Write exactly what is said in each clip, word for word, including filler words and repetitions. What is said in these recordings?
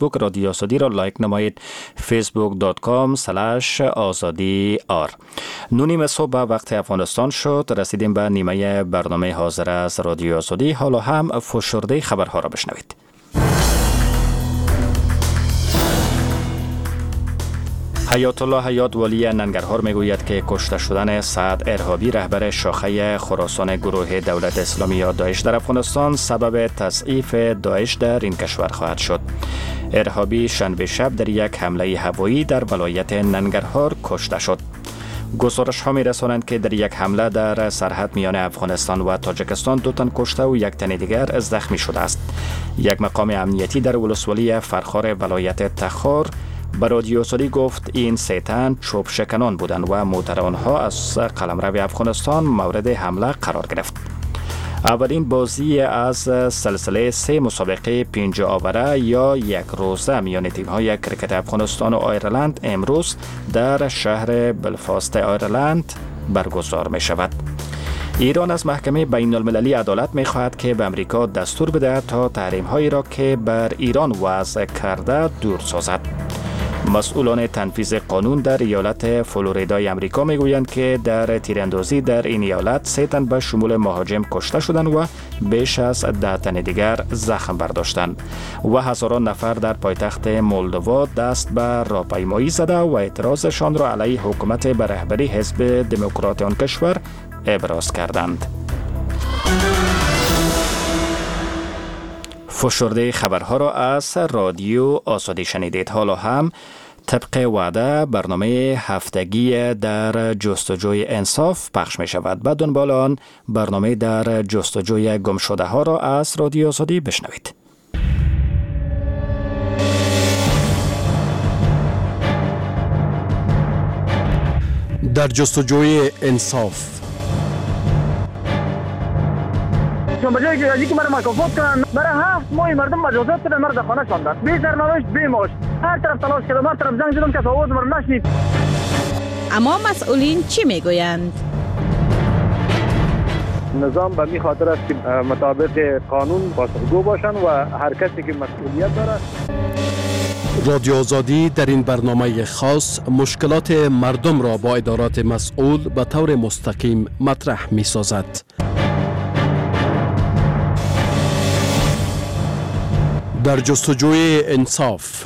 فیسبوک رادیو آزادی را لایک نمایید. فیسبوک دات کام سلش آزادی آر. نونیم صبح وقت افغانستان شد. رسیدیم به نیمه برنامه حاضر از رادیو آزادی. حالا هم فشرده خبرها را بشنوید. حیات الله حیات والی ننگرهار میگوید که کشته شدن سعد ارهابی رهبر شاخه خراسان گروه دولت اسلامی یا داعش در افغانستان سبب تضعیف داعش در این کشور خواهد شد. ارهابی شنبه شب در یک حمله هوایی در ولایت ننگرهار کشته شد. گزارش ها می رسانند که در یک حمله در سرحد میان افغانستان و تاجیکستان دو تن کشته و یک تن دیگر زخمی شده است. یک مقام امنیتی در ولسوالی فرخار ولایت تخار به رادیو آزادی گفت این سه تن چوب شکنان بودند و موتر آنها از قلمرو افغانستان مورد حمله قرار گرفت. اولین بازی از سلسله سه مسابقه پنج آوره یا یک روزه میان تیم‌های کرکت افغانستان و آیرلند امروز در شهر بلفاست آیرلند برگزار می شود. ایران از محکمه بین المللی عدالت می خواهد که به امریکا دستور بده تا تحریم هایی را که بر ایران وضع کرده دور سازد. مسئولان تنفیذ قانون در ایالت فلوریدای امریکا میگویند که در تیراندازی در این ایالت سه تن به شمول مهاجم کشته شدند و بیش از ده تن دیگر زخم برداشتند و هزاران نفر در پایتخت مولدووا دست به راهپیمایی زده و اعتراضشان را علیه حکومت به رهبری حزب دموکرات آن کشور ابراز کردند. فشرده خبرها را از رادیو آزادی شنیدید. حالا هم طبق وعده برنامه هفتگی در جستجوی انصاف پخش می شود. بعد دنبال آن برنامه در جستجوی گم شده ها را از رادیو آزادی بشنوید. در جستجوی انصاف چون بجای که ازی که مرا مکافات کنن برای هفت ماه مردم مجازات کردن، مرا در خانه شاندن بی سرنوشت بی معاش. هر طرف تلاش کردم، هر طرف زنگ زدم که آواز مرا نشنید. اما مسئولین چی میگویند؟ نظام به این خاطر است که مطابق قانون پاسخگو باشن و هر کسی که مسئولیت داره. رادیو آزادی در این برنامه خاص مشکلات مردم را با ادارات مسئول به طور مستقیم مطرح می سازد. در جستجوی انصاف.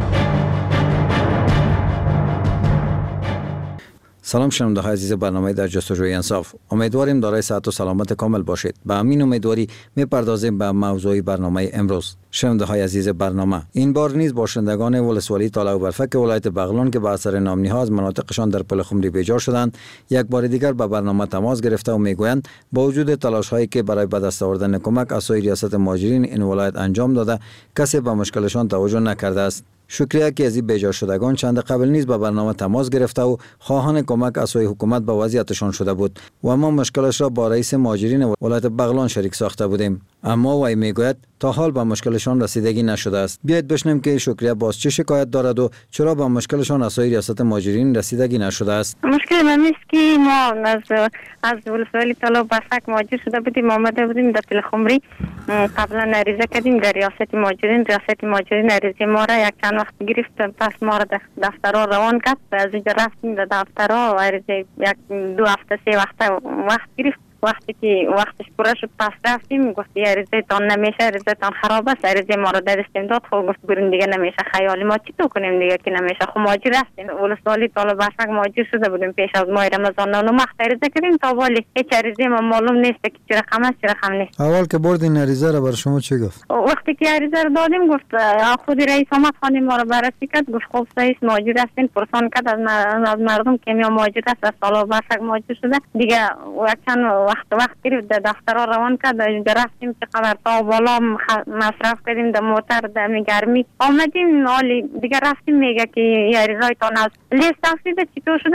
سلام شنونده های عزیز برنامه در جستجوی انصاف. امیدواریم دارای صحت و سلامت کامل باشید. به همین امیدواری میپردازیم به موضوع برنامه امروز. شنونده های عزیز برنامه، این بار نیز باشندگان ولسوالی تالا و برفک ولایت بغلان که به اثر نامنی ها از مناطقشان در پل خمری بیجار شدند، یک بار دیگر به برنامه تماس گرفته و میگویند با وجود تلاش هایی که برای به دست آوردن کمک از سوی ریاست مهاجرین این ولایت انجام داده، کسی به مشکلشان توجه نکرده است. شکریه که از این بیجار شدگان چند قبل نیز به برنامه تماس گرفته و خواهان کمک از سوی حکومت به وضعیتشان شده بود و ما مشکلش را با رئیس مهاجرین ولایت بغلان شریک ساخته بودیم، اما وی میگوید تا حال به مشکلشان رسیدگی نشده است. بیایید بشنویم که شکریه باز چه شکایت دارد و چرا به مشکلشان از سوی ریاست مهاجرین رسیدگی نشده است. مشکل من است که ما از از ولسوالی تالا و برفک مهاجر شده بودیم، آمده بودیم در پل خمری. قبلا عریضه کردیم در ریاست مهاجرین. ریاست مهاجرین عریضه ما را یک چند وقت گرفت، پس ما را دفترها روان کرد. از اینجا رفتیم در دفترها، عریضه یک دو هفته سه وقت وقت گرفت. وقتی که وقتش پوره شد پس رفتیم، گفت عریضه تان نمیشه، عریضه تان خراب است. عریضه ما رو در استمداد خود گفت برین دیگه نمیشه. خیالی ما چی تو کنیم دیگه که نمیشه. خب مهاجر رفتیم ولسوالی تالا برفک مهاجر شده بودیم پیش از ماه رمضان. نه وقت عریضه کردیم تا ولی هیچ عریضه ما معلوم نیست که چه رقم است چه رقم نیست. اول که بردین عریضه را بر شما چی گفت؟ وقتی که عریضه رو دادیم گفت خود رئیس آمد خانه ما رو بررسی کرد، گفت خب رئیس مهاجر هستین، پرسان کرد از مردم که میام مهاجر است از تالا برفک مهاجر شده دیگه. چند وقت وقت گرفت در دفترها روان کرد. اینجا رفتیم چقدر تا بالا مصرف کردیم در موتر در گرمی آمدیم. حالی دیگه رفتیم میگه که عریضه تان از لیست تفصیل چطور شده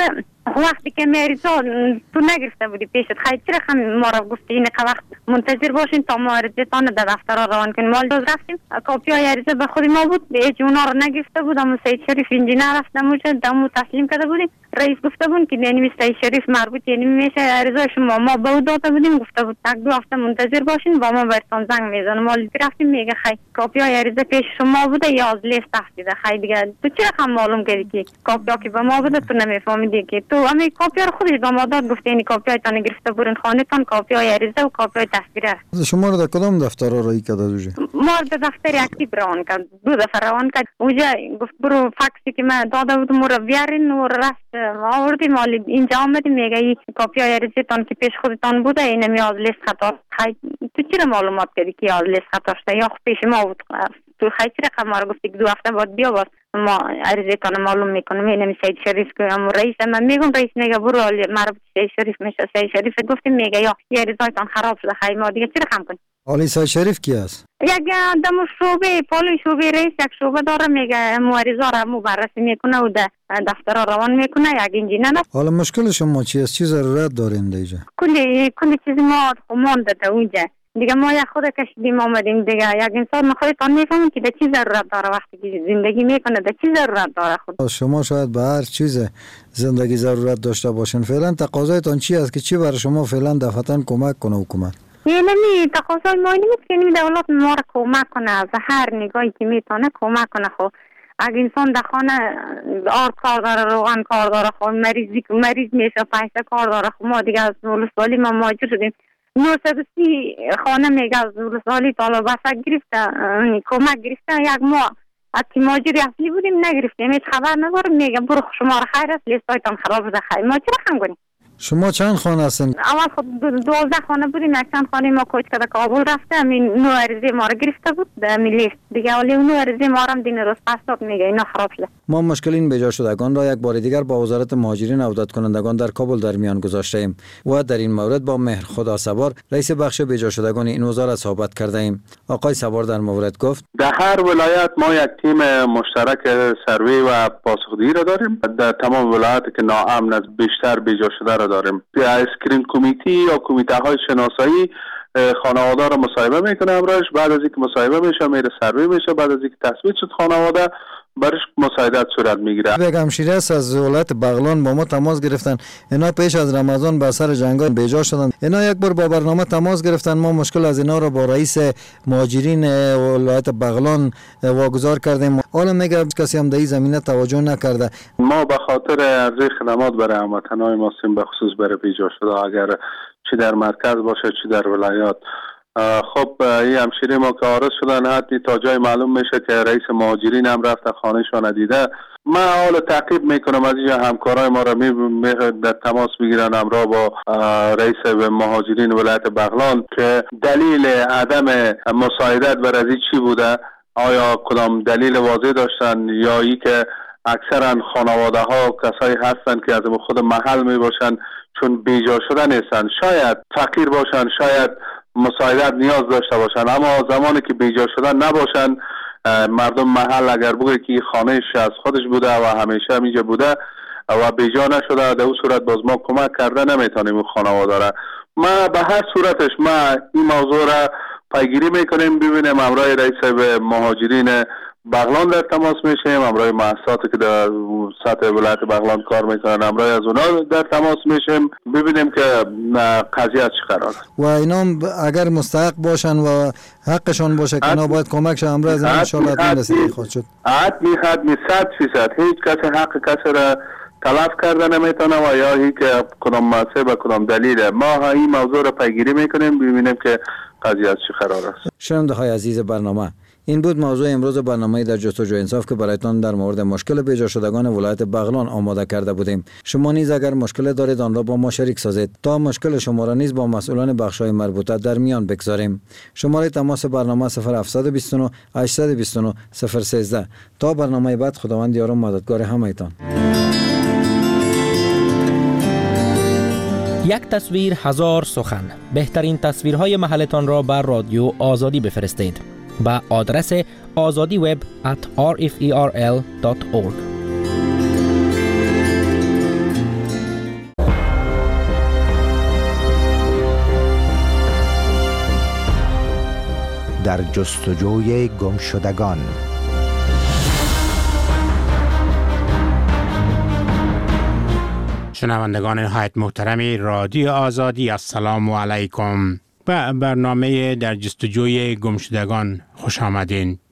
وقتی که میاری تو تو نگرفته بودی پیشت خیلی چرا هم ما را گفتی این وقت منتظر باشین تا ما عریضتان در دفتر روان کنیم. مال روز رفتیم کاپی های عریضه به خود ما بود هیچ اونا رو نگرفته بود. اما سید شریف انجینر رفته موجه دمو تسلیم کرده بودیم. رئیس گفته بود که یعنی سید شریف مربوط یعنی میشه عریضه شما. ما به او داده بودیم گفته بود یک دو هفته منتظر باشین با ما برتون زنگ میزنه. مال رفتیم میگه خیلی کاپی های عریضه پیش شما بوده یا از لیست تحصیده. خیلی دیگه تو چرا هم معلوم کردی که کاپی ها که به ما بوده تو نمیفهمیدی که تو همه کاپی رو خودش دامادات گفته یعنی کاپی های تان گرفته برین خانه تان کاپی های عریضه و کاپی های تصویره. شما رو در کدام دفتر رایی کرده دوجه؟ ما در دفتر اکتیو روان کرد دو دفعه روان کرد. اونجا گفت برو فکسی که من داده بودم رو بیارین و رفت آوردیم. مال اینجا آمدیم میگه این کاپی های عریضه تان که پیش خودتان بوده این می از لیست خطا. تو چرا معلومات کردی که از لیست خطا شده یا پیش ما بود؟ تو خیلی رقم ما رو گفتی که دو هفته بعد بیا باز ما عریضه تان معلوم میکنم. این سید شریف که هم رئیس من میگم رئیس میگه برو مربوط سید شریف میشه. سید شریف گفتیم میگه یا یه عریضه تان خراب شده خیلی ما دیگه چرا خم کنیم. علی سید شریف کی است؟ یک دم شعبه پالوی شعبه رئیس یک شعبه داره میگه مواریزا را مو بررسی میکنه و دفتر روان میکنه یک انجینر. حالا مشکل شما چی است؟ چی ضرورت دارین دیگه؟ کلی کلی چیز ما مونده تا اونجا دیگه ما یک خود کشیدیم آمدیم دیگه. یک انسان خودتان میفهمید که ده چی ضرورت داره وقتی که زندگی میکنه ده چی ضرورت داره. خود شما شاید به هر چیز زندگی ضرورت داشته باشین. فعلا تقاضایتان چی است که چی برای شما فعلا دفعتاً کمک کنه حکومت؟ یعنی تقاضای ما اینه که دولت ما را کمک کنه از هر نگاهی که میتونه کمک کنه. خب اگه انسان در خانه آرد کار داره روغن کار داره خب مریضی مریض میشه پیسه کار داره. خب ما دیگه از ولسوالی ما مهاجر شدیم. نوصد و سی خانه میگه از ولسوالی طالب بسک گرفته کمک گرفته. یک ما از که مهاجری اصلی بودیم نگرفتیم هیچ خبر ندارم. میگه برو شما را خیر است لیستایتان خراب شده خیر. ما چرا خم کنیم؟ شما چند خانه هستین؟ اول خود دوازده خانه بودیم. یک چند خانه ما کوچ کرده کابل رفته. همین نو عریضه ما را گرفته بود در لیست دیگه. ولی نو عریضه ما را هم دین روز پس داد میگه اینا خراب شده. ما مشکل این بجا شدگان را یک بار دیگر با وزارت مهاجرین عودت کنندگان در کابل در میان گذاشته ایم و در این مورد با مهر خدا سوار رئیس بخش بجا شدگان این وزارت صحبت کرده ایم. آقای سوار در مورد گفت در هر ولایت ما یک تیم مشترک سروی و پاسخگویی را داریم. در تمام ولایاتی که ناامن از بیشتر بجا شده را داریم. اسکرین کمیتی یا کمیته های شناسایی خانواده را مصاحبه میکنه امروز. بعد از اینکه مصاحبه میشه میره سروی میشه. بعد از اینکه تثبیت شد خانواده برش مساعدت صورت میگیره. یک همشیره است از ولایت بغلان با ما تماس گرفتن. اینا پیش از رمضان به سر جنگای بیجا شدن. اینا یک بار با برنامه تماس گرفتن. ما مشکل از اینا رو با رئیس مهاجرین ولایت بغلان واگذار کردیم. حالا میگه کسی هم در این زمینه توجه نکرده. ما به خاطر عرضه خدمات برای هموطنان ما سیم به خصوص برای بیجا شده اگر چی در مرکز باشه چی در ولایات. خب این همشیره ما که عارض شدن حتی تا جای معلوم میشه که رئیس مهاجرین هم رفته خانهشان دیده. من حالا تعقیب میکنم از اینجا همکارای ما را می در تماس میگیرن همراه با رئیس مهاجرین ولایت بغلان که دلیل عدم مساعدت بر از چی بوده. آیا کدام دلیل واضح داشتن یا ای که اکثرا خانواده ها کسایی هستن که از خود محل می باشن چون بیجا شده نیستن. شاید فقیر باشن شاید مساعدت نیاز داشته باشن اما زمانی که بیجا شدن نباشن مردم محل اگر بگه که خانهش از خودش بوده و همیشه همینجا بوده و بیجا نشده در اون صورت باز ما کمک کرده نمیتونیم اون خانواده را. ما به هر صورتش ما این موضوع را پیگیری میکنیم ببینیم همراه رئیس مهاجرین بغلان در تماس میشیم. همراه مؤسساتی که در سطح ولایت بغلان کار میکنن همراه از اونا در تماس میشیم ببینیم که قضیه چی قرار و اینا اگر مستحق باشن و حقشان باشه که اینا باید کمکش همراه از ان شاء الله رسیدگی خواهد شد. حتمی حتمی صد فیصد هیچ کسی حق کسی را تلف کرده نمیتونه و یا هی که کدام مسئله و کدام دلیل. ما این موضوع را پیگیری میکنیم ببینیم که قضیه چی قرار است. شنونده های عزیز برنامه، این بود موضوع امروز برنامه در جستجوی انصاف که برایتان در مورد مشکل بیجا شدگان ولایت بغلان آماده کرده بودیم. شما نیز اگر مشکل دارید آن را با ما شریک سازید تا مشکل شما را نیز با مسئولان بخش‌های مربوطه در میان بگذاریم. شماره تماس برنامه صفر هفت دو نه هشت دو نه صفر یک سه. تا برنامه بعد خداوند یار و مددگار همه‌تان. یک تصویر هزار سخن. بهترین تصویرهای محلتان را بر رادیو آزادی بفرستید با آدرس آزادی وب ات آر اف ای آر ال دات اورگ. در جستجوی گمشدگان. شنوندگان نهایت محترم رادیو آزادی، السلام علیکم. به برنامه در جستجوی گمشدگان خوش آمدین.